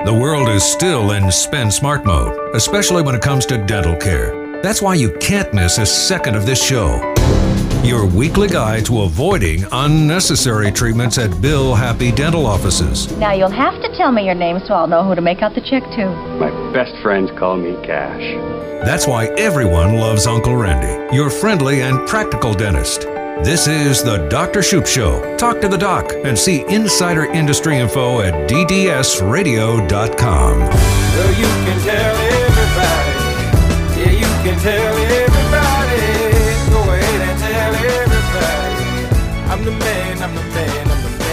The world is still in spend smart mode, especially when it comes to dental care. That's why you can't miss a second of this show. Your weekly guide to avoiding unnecessary treatments at Bill Happy Dental offices. Now you'll have to tell me your name so I'll know who to make out the check to. My best friends call me Cash. That's why everyone loves Uncle Randy, your friendly and practical dentist. This is the Dr. Shoop Show. Talk to the doc and see insider industry info at ddsradio.com. Well, you can tell everybody. Yeah, you can tell everybody. Go ahead and tell everybody. I'm the man, I'm the man, I'm the man.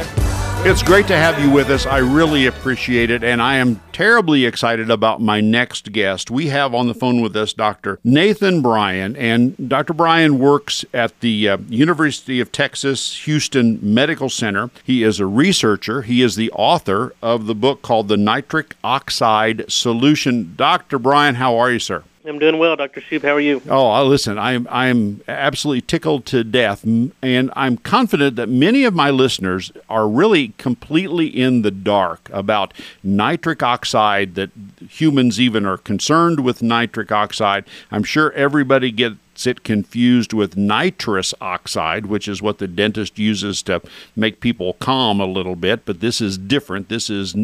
It's great to have you with us. I really appreciate it, and I am terribly excited about my next guest. We have on the phone with us Dr. Nathan Bryan, and Dr. Bryan works at the University of Texas Houston Medical Center. He is a researcher. He is the author of the book called The Nitric Oxide Solution. Dr. Bryan, how are you, sir? I'm doing well, Dr. Shoop. How are you? Oh, listen, I'm absolutely tickled to death, and I'm confident that many of my listeners are really completely in the dark about nitric oxide, that humans even are concerned with nitric oxide. I'm sure everybody gets it confused with nitrous oxide, which is what the dentist uses to make people calm a little bit, but this is different. This is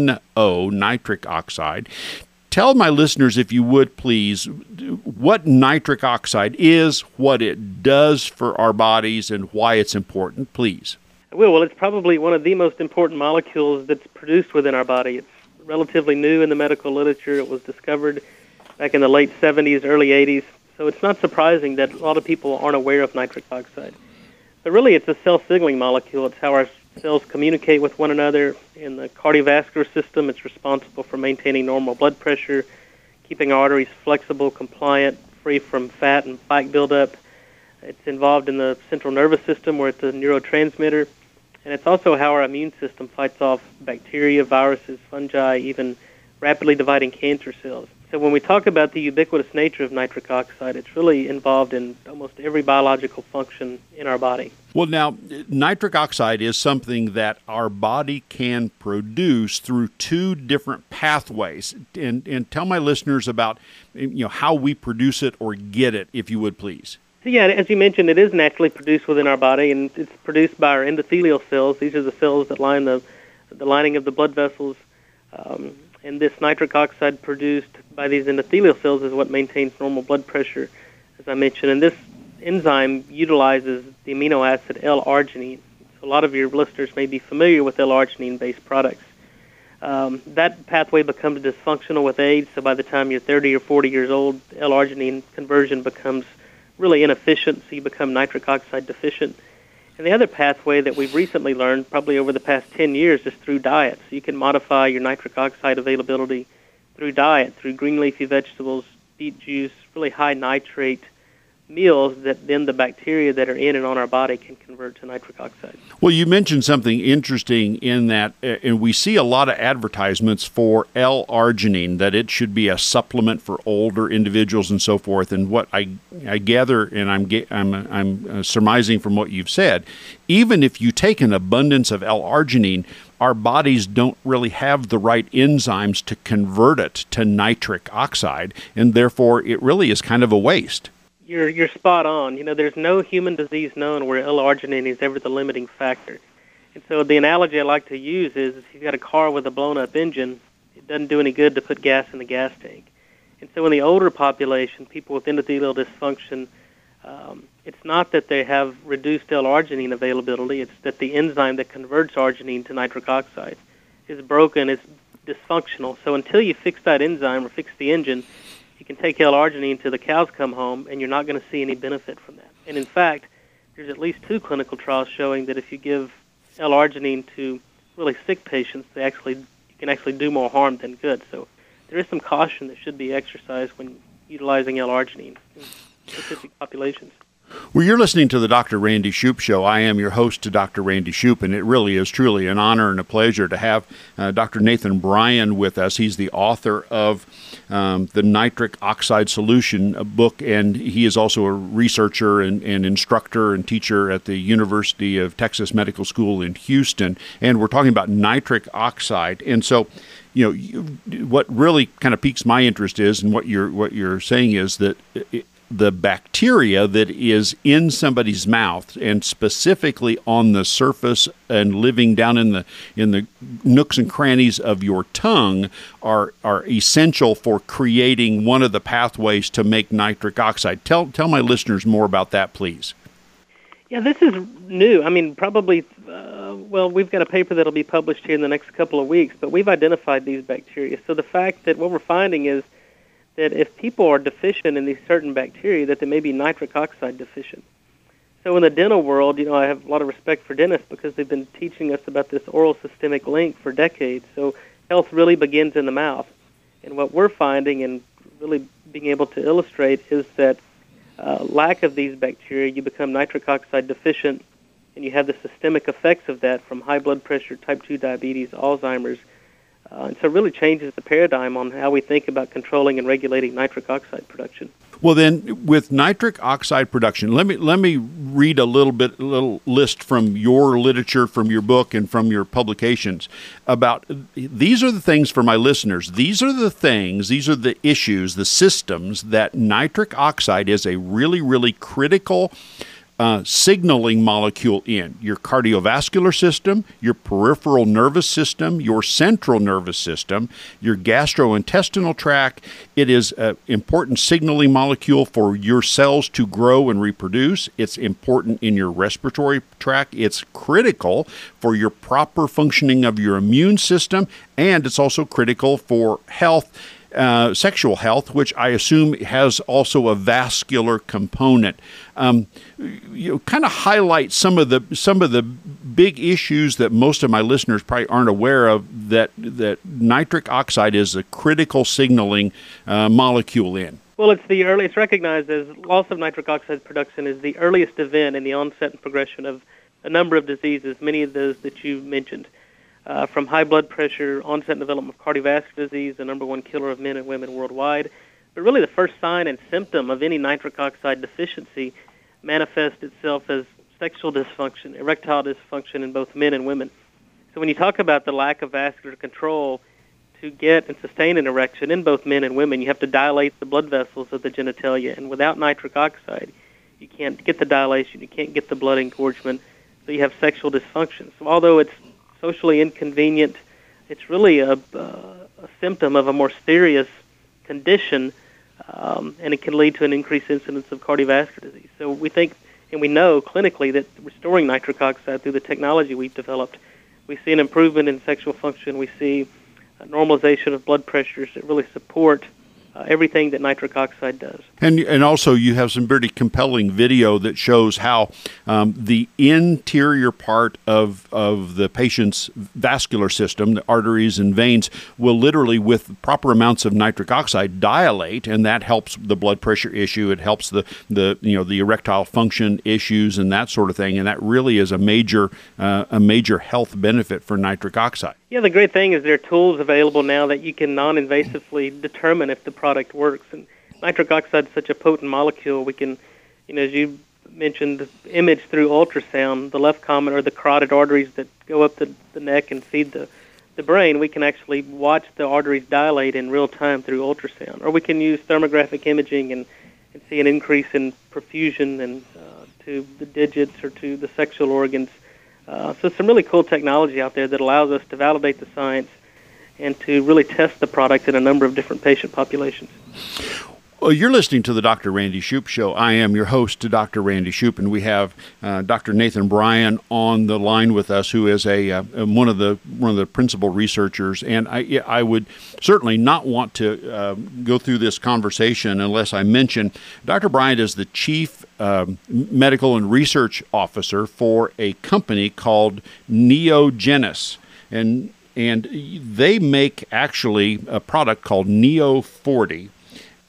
NO, nitric oxide. Tell my listeners, if you would, please, what nitric oxide is, what it does for our bodies, and why it's important, please. I will. Well, it's probably one of the most important molecules that's produced within our body. It's relatively new in the medical literature. It was discovered back in the late 70s, early 80s. So it's not surprising that a lot of people aren't aware of nitric oxide. But really, it's a cell-signaling molecule. It's how our cells communicate with one another. In the cardiovascular system, it's responsible for maintaining normal blood pressure, keeping arteries flexible, compliant, free from fat and plaque buildup. It's involved in the central nervous system, where it's a neurotransmitter. And it's also how our immune system fights off bacteria, viruses, fungi, even rapidly dividing cancer cells. So when we talk about the ubiquitous nature of nitric oxide, it's really involved in almost every biological function in our body. Well, now, nitric oxide is something that our body can produce through two different pathways. And tell my listeners about how we produce it or get it, if you would, please. So yeah, as you mentioned, it is naturally produced within our body, and it's produced by our endothelial cells. These are the cells that line the lining of the blood vessels. And this nitric oxide produced by these endothelial cells is what maintains normal blood pressure, as I mentioned. And this enzyme utilizes the amino acid L-arginine. So a lot of your listeners may be familiar with L-arginine-based products. That pathway becomes dysfunctional with age, so by the time you're 30 or 40 years old, L-arginine conversion becomes really inefficient, so you become nitric oxide deficient. And the other pathway that we've recently learned, probably over the past 10 years, is through diet. So you can modify your nitric oxide availability through diet, through green leafy vegetables, beet juice, really high nitrate meals that then the bacteria that are in and on our body can convert to nitric oxide. Well, you mentioned something interesting in that, and we see a lot of advertisements for L-arginine, that it should be a supplement for older individuals and so forth. And what I gather, and I'm surmising from what you've said, even if you take an abundance of L-arginine, our bodies don't really have the right enzymes to convert it to nitric oxide, and therefore it really is kind of a waste. You're spot on. There's no human disease known where L-arginine is ever the limiting factor. And so the analogy I like to use is if you've got a car with a blown-up engine, it doesn't do any good to put gas in the gas tank. And so in the older population, people with endothelial dysfunction, it's not that they have reduced L-arginine availability, it's that the enzyme that converts arginine to nitric oxide is broken, it's dysfunctional. So until you fix that enzyme or fix the engine, you can take L-arginine till the cows come home, and you're not going to see any benefit from that. And in fact, there's at least 2 clinical trials showing that if you give L-arginine to really sick patients, you can actually do more harm than good. So there is some caution that should be exercised when utilizing L-arginine in specific populations. Well, you're listening to the Dr. Randy Shoup Show. I am your host, Dr. Randy Shoup, and it really is truly an honor and a pleasure to have Dr. Nathan Bryan with us. He's the author of the Nitric Oxide Solution book, and he is also a researcher and instructor and teacher at the University of Texas Medical School in Houston. And we're talking about nitric oxide. And so, what really kind of piques my interest is, and what you're saying is that the bacteria that is in somebody's mouth, and specifically on the surface and living down in the nooks and crannies of your tongue, are essential for creating one of the pathways to make nitric oxide. Tell my listeners more about that, please. Yeah, this is new. I mean, probably, we've got a paper that'll be published here in the next couple of weeks, but we've identified these bacteria. So the fact that what we're finding is that if people are deficient in these certain bacteria, that they may be nitric oxide deficient. So in the dental world, I have a lot of respect for dentists because they've been teaching us about this oral systemic link for decades. So health really begins in the mouth. And what we're finding and really being able to illustrate is that lack of these bacteria, you become nitric oxide deficient, and you have the systemic effects of that from high blood pressure, type 2 diabetes, Alzheimer's. And so it really changes the paradigm on how we think about controlling and regulating nitric oxide production. Well, then, with nitric oxide production, let me read a little list from your literature, from your book, and from your publications about these are the things for my listeners. These are the issues, the systems that nitric oxide is a really, really critical signaling molecule in your cardiovascular system, your peripheral nervous system, your central nervous system, your gastrointestinal tract. It is an important signaling molecule for your cells to grow and reproduce. It's important in your respiratory tract. It's critical for your proper functioning of your immune system, and it's also critical for health. Sexual health, which I assume has also a vascular component. Kind of highlight some of the big issues that most of my listeners probably aren't aware of, that nitric oxide is a critical signaling molecule in. Well, it's recognized as loss of nitric oxide production is the earliest event in the onset and progression of a number of diseases, many of those that you mentioned. From high blood pressure, onset and development of cardiovascular disease, the number one killer of men and women worldwide. But really the first sign and symptom of any nitric oxide deficiency manifests itself as sexual dysfunction, erectile dysfunction in both men and women. So when you talk about the lack of vascular control to get and sustain an erection in both men and women, you have to dilate the blood vessels of the genitalia. And without nitric oxide, you can't get the dilation, you can't get the blood engorgement, so you have sexual dysfunction. So although it's socially inconvenient, it's really a symptom of a more serious condition, and it can lead to an increased incidence of cardiovascular disease. So we think, and we know clinically, that restoring nitric oxide through the technology we've developed, we see an improvement in sexual function, we see a normalization of blood pressures that really support everything that nitric oxide does. And also you have some pretty compelling video that shows how the interior part of the patient's vascular system, the arteries and veins, will literally, with proper amounts of nitric oxide, dilate, and that helps the blood pressure issue. It helps the erectile function issues and that sort of thing. And that really is a major health benefit for nitric oxide. Yeah, the great thing is there are tools available now that you can non-invasively determine if the product works. And nitric oxide is such a potent molecule, we can, as you mentioned, image through ultrasound the left common or the carotid arteries that go up the neck and feed the brain. We can actually watch the arteries dilate in real time through ultrasound. Or we can use thermographic imaging and see an increase in perfusion and to the digits or to the sexual organs. So some really cool technology out there that allows us to validate the science and to really test the product in a number of different patient populations. Well, you're listening to the Dr. Randy Shoup Show. I am your host, Dr. Randy Shoup, and we have Dr. Nathan Bryan on the line with us, who is one of the principal researchers. And I would certainly not want to go through this conversation unless I mention Dr. Bryan is the chief medical and research officer for a company called Neogenis, and they make actually a product called Neo 40.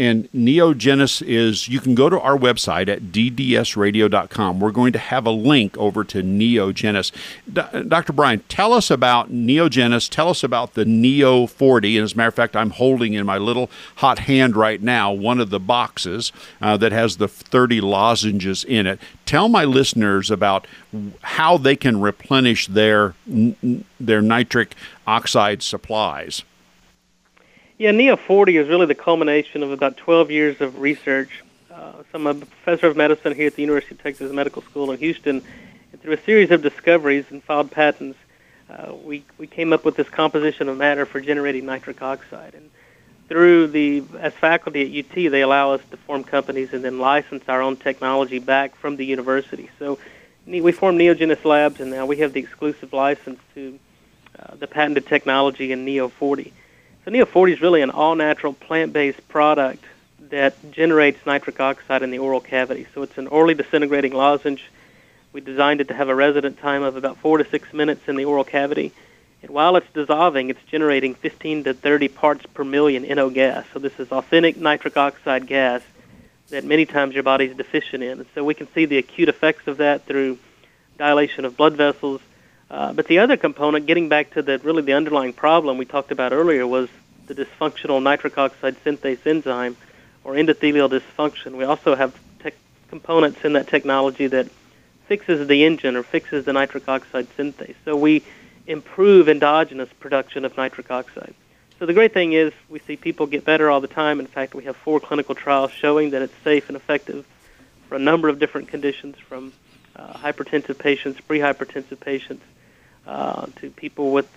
And Neogenis is, you can go to our website at ddsradio.com. We're going to have a link over to Neogenis. Dr. Brian, tell us about Neogenis. Tell us about the Neo 40. And as a matter of fact, I'm holding in my little hot hand right now one of the boxes that has the 30 lozenges in it. Tell my listeners about how they can replenish their nitric oxide supplies. Yeah, Neo 40 is really the culmination of about 12 years of research. I'm a professor of medicine here at the University of Texas Medical School in Houston. And through a series of discoveries and filed patents, we came up with this composition of matter for generating nitric oxide. And as faculty at UT, they allow us to form companies and then license our own technology back from the university. So we formed Neogenis Labs, and now we have the exclusive license to the patented technology in Neo 40. So Neo 40 is really an all-natural plant-based product that generates nitric oxide in the oral cavity. So it's an orally disintegrating lozenge. We designed it to have a resident time of about 4 to 6 minutes in the oral cavity. And while it's dissolving, it's generating 15 to 30 parts per million NO gas. So this is authentic nitric oxide gas that many times your body is deficient in. And so we can see the acute effects of that through dilation of blood vessels. But the other component, getting back to the underlying problem we talked about earlier, was the dysfunctional nitric oxide synthase enzyme, or endothelial dysfunction. We also have components in that technology that fixes the engine or fixes the nitric oxide synthase. So we improve endogenous production of nitric oxide. So the great thing is we see people get better all the time. In fact, we have 4 clinical trials showing that it's safe and effective for a number of different conditions, from hypertensive patients, pre-hypertensive patients, to people with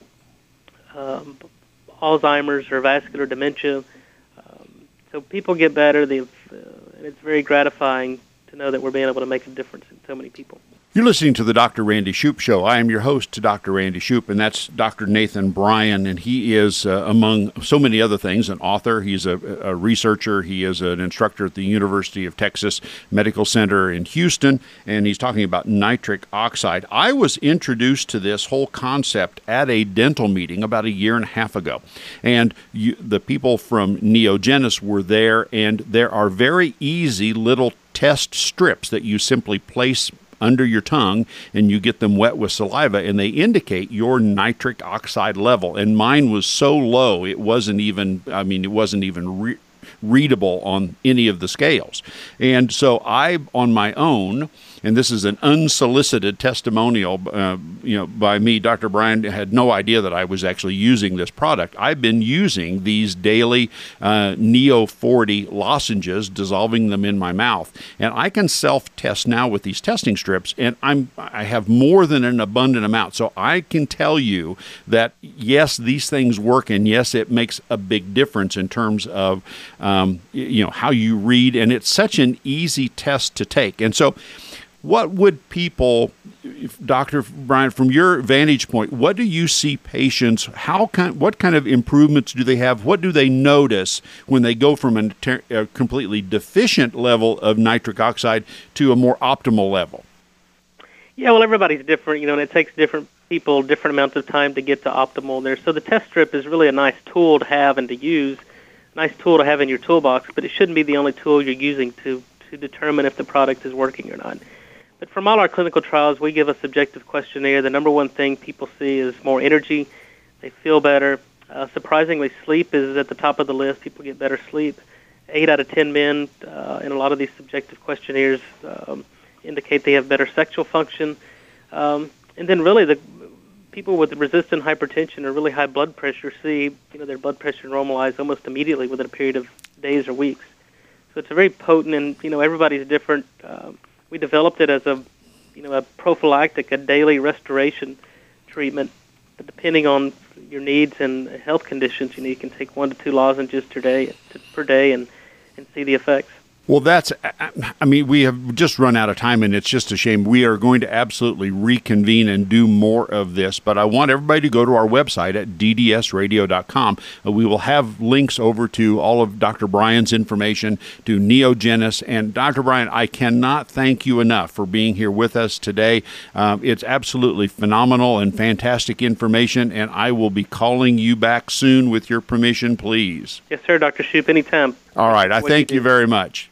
Alzheimer's or vascular dementia. So people get better. And it's very gratifying to know that we're being able to make a difference in so many people. You're listening to the Dr. Randy Shoup Show. I am your host, Dr. Randy Shoup, and that's Dr. Nathan Bryan, and he is, among so many other things, an author. He's a researcher. He is an instructor at the University of Texas Medical Center in Houston, and he's talking about nitric oxide. I was introduced to this whole concept at a dental meeting about 1.5 years ago, and the people from Neogenis were there, and there are very easy little test strips that you simply place under your tongue, and you get them wet with saliva, and they indicate your nitric oxide level. And mine was so low, it wasn't even readable on any of the scales. And so I, on my own, and this is an unsolicited testimonial, by me, Dr. Bryan had no idea that I was actually using this product. I've been using these daily Neo 40 lozenges, dissolving them in my mouth, and I can self-test now with these testing strips, and I have more than an abundant amount. So I can tell you that yes, these things work, and yes, it makes a big difference in terms of how you read, and it's such an easy test to take. And so what would people, Dr. Bryan, from your vantage point, what do you see patients, what kind of improvements do they have? What do they notice when they go from a completely deficient level of nitric oxide to a more optimal level? Yeah, well, everybody's different, and it takes different people different amounts of time to get to optimal there. So the test strip is really a nice tool to have and to use, nice tool to have in your toolbox, but it shouldn't be the only tool you're using to determine if the product is working or not. But from all our clinical trials, we give a subjective questionnaire. The number one thing people see is more energy. They feel better. Surprisingly, sleep is at the top of the list. People get better sleep. 8 out of 10 men in a lot of these subjective questionnaires indicate they have better sexual function. And then really the people with resistant hypertension or really high blood pressure see their blood pressure normalize almost immediately within a period of days or weeks. So it's a very potent, and everybody's different. We developed it as a prophylactic, a daily restoration treatment. But depending on your needs and health conditions, you can take 1 to 2 lozenges per day and see the effects. Well, we have just run out of time, and it's just a shame. We are going to absolutely reconvene and do more of this, but I want everybody to go to our website at ddsradio.com. We will have links over to all of Dr. Brian's information, to Neogenis. And Dr. Brian, I cannot thank you enough for being here with us today. It's absolutely phenomenal and fantastic information, and I will be calling you back soon with your permission, please. Yes, sir, Dr. Shoup, anytime. All right. I thank you very much.